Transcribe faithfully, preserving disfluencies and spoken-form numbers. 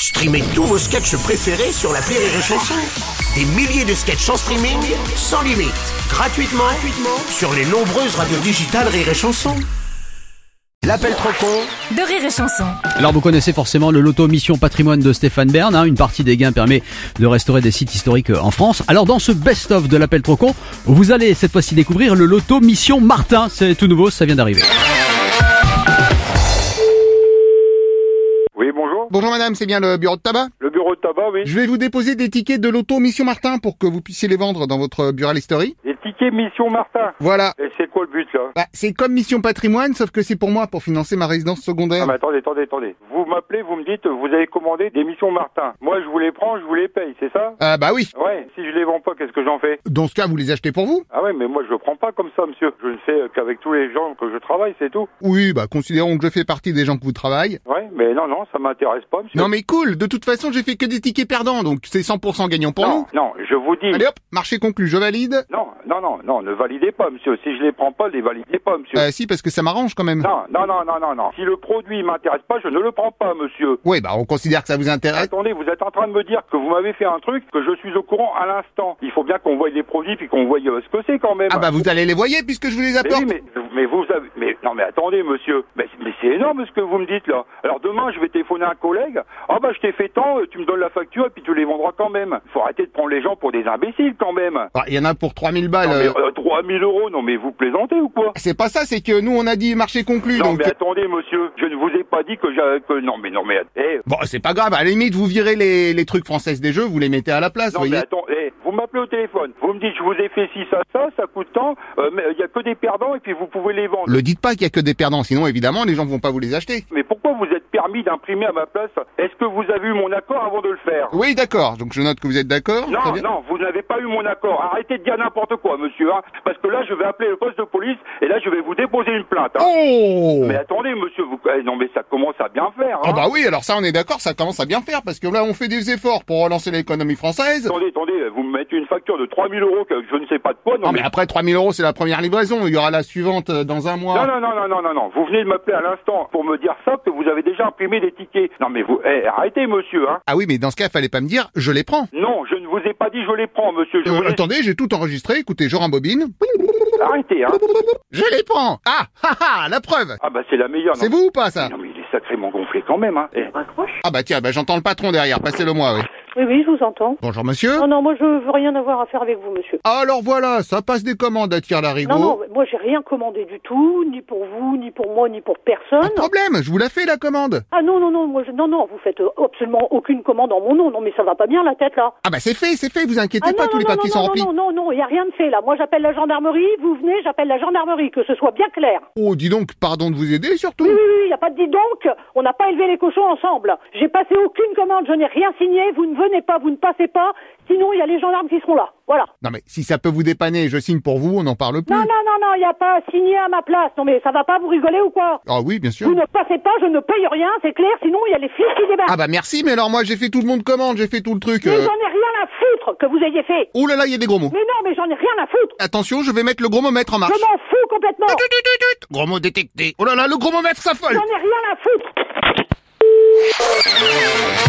Streamez tous vos sketchs préférés sur l'appli Rire et Chanson. Des milliers de sketchs en streaming, sans limite, gratuitement, gratuitement sur les nombreuses radios digitales Rire et Chanson. L'appel trop con de Rire et Chanson. Alors vous connaissez forcément le loto Mission Patrimoine de Stéphane Bern, hein, une partie des gains permet de restaurer des sites historiques en France. Alors dans ce best-of de l'appel trop con, vous allez cette fois-ci découvrir le loto Mission Martin, c'est tout nouveau, ça vient d'arriver. Oui, bonjour. Bonjour madame, c'est bien le bureau de tabac? Le bureau de tabac, oui. Je vais vous déposer des tickets de loto Mission Martin pour que vous puissiez les vendre dans votre Buralisterie. Les tickets Mission Martin. Voilà. Et c'est quoi le but, là? Bah, c'est comme Mission Patrimoine, sauf que c'est pour moi, pour financer ma résidence secondaire. Ah, mais attendez, attendez, attendez. Vous m'appelez, vous me dites, vous avez commandé des Missions Martin. Moi, je vous les prends, je vous les paye, c'est ça? Ah bah oui. Ouais. Si je les vends pas, qu'est-ce que j'en fais? Dans ce cas, vous les achetez pour vous? Ah ouais, mais moi, je le prends pas comme ça, monsieur. Je ne fais qu'avec tous les gens que je travaille, c'est tout. Oui, bah considérons que je fais partie des gens que vous travaillez. Ouais, mais non, non, ça m'intéresse pas, monsieur. Non mais cool, de toute façon j'ai fait que des tickets perdants, donc c'est cent pour cent gagnant pour non, nous. Non, je vous dis... Allez hop, marché conclu, je valide. Non, non, non, non, ne validez pas, monsieur. Si je les prends pas, les validez pas, monsieur. Euh, si, parce que ça m'arrange quand même. Non, non, non, non, non, non. Si le produit m'intéresse pas, je ne le prends pas, monsieur. Oui, bah on considère que ça vous intéresse. Attendez, vous êtes en train de me dire que vous m'avez fait un truc que je suis au courant à l'instant. Il faut bien qu'on voie les produits puis qu'on voie euh, ce que c'est quand même. Ah bah vous allez les voyer puisque je vous les mais, apporte. oui, mais, mais vous avez... Mais non mais attendez monsieur. Mais, mais c'est énorme ce que vous me dites là. Alors demain je vais téléphoner à un collègue. Ah bah je t'ai fait tant, tu me donnes la facture et puis tu les vendras quand même. Faut arrêter de prendre les gens pour des imbéciles quand même. Ah, il y en a pour trois mille balles. Non, mais, euh... euh, trois mille euros, non mais vous plaisantez ou quoi? C'est pas ça, c'est que nous on a dit marché conclu. Non donc... mais attendez monsieur, je ne vous ai pas dit que j'ai... Que... Non mais non mais... Eh. Bon c'est pas grave, à la limite vous virez les, les trucs françaises des jeux, vous les mettez à la place, non, voyez. Mais attends, eh, vous m'appelez au téléphone, vous me dites je vous ai fait ci, ça, ça, ça coûte tant, euh, mais il y a que des perdants et puis vous pouvez les vendre. Le dites pas qu'il y a que des perdants, sinon évidemment les gens vont pas vous les acheter. Mais pourquoi vous êtes permis d'imprimer à ma place? Est-ce que vous avez eu mon accord avant de le faire? Oui d'accord, donc je note que vous êtes d'accord. Non, non, vous n'avez pas eu mon accord. Arrêtez de dire n'importe quoi, monsieur, hein, parce que là je vais appeler le poste de police et là je vais vous déposer une plainte. Hein. Oh. Mais attendez monsieur, vous... eh, non mais ça commence à bien faire. Hein. Ah bah oui, alors ça on est d'accord, ça commence à bien faire, parce que là on fait des efforts pour relancer l'économie française. Attendez, attendez, vous me mettez une facture de trois mille euros que je ne sais pas de quoi. Non, non mais... mais après trois mille euros c'est la première livraison, il y aura la suivante dans un mois. Non, non, non, non, non, non, non, vous venez de m'appeler à l'instant pour me dire ça, que vous avez déjà imprimé des tickets. Non mais vous, eh, arrêtez monsieur, hein. Ah oui, mais dans ce cas, fallait pas me dire, je les prends. Non, je ne vous ai pas dit je les prends, monsieur. Je euh, vous ai... Attendez, j'ai tout enregistré, écoutez, je rembobine. Arrêtez, hein. Je les prends. Ah, ha, ha, la preuve. Ah bah c'est la meilleure. C'est vous ou pas ça? Non mais il est sacrément gonflé quand même, hein. Eh. Ah bah tiens, bah j'entends le patron derrière, passez-le moi, oui. Oui, oui, je vous entends. Bonjour monsieur. Non, non, moi je veux rien avoir à faire avec vous, monsieur. Alors voilà, ça passe des commandes à Tire-Larigot. Non, non, moi j'ai rien commandé du tout, ni pour vous, ni pour moi, ni pour personne. Pas de problème, je vous la fais la commande. Ah non, non, non, moi je... non, non, vous faites euh, absolument aucune commande en mon nom. Non, mais ça va pas bien la tête là. Ah bah c'est fait, c'est fait, vous inquiétez ah, pas, non, tous non, les non, papiers non, sont non, remplis. Non, non, non, il y a rien de fait là. Moi j'appelle la gendarmerie, vous venez, j'appelle la gendarmerie, que ce soit bien clair. Oh, dis donc, pardon de vous aider surtout. Oui, oui, oui, il y a pas de dis donc, on n'a pas élevé les cochons ensemble. J'ai passé aucune commande, je n'ai rien signé, vous ne venez pas, vous ne passez pas. Sinon, il y a les gendarmes qui seront là. Voilà. Non mais si ça peut vous dépanner, je signe pour vous, on n'en parle plus. Non, non, non, non, il n'y a pas signé à ma place. Non mais ça va pas, vous rigolez ou quoi? Ah oui, bien sûr. Vous ne passez pas, je ne paye rien, c'est clair, sinon il y a les flics qui débarquent. Ah bah merci, mais alors moi j'ai fait tout le monde commande, j'ai fait tout le truc. Mais euh... j'en ai rien à foutre que vous ayez fait. Oh là là, il y a des gros mots. Mais non, mais j'en ai rien à foutre. Attention, je vais mettre le gros momètre en marche. Je m'en fous complètement. Tut, tut, tut, tut. Gros mot détecté. Oh là là, le gros momètre s'affole. J'en ai rien à foutre.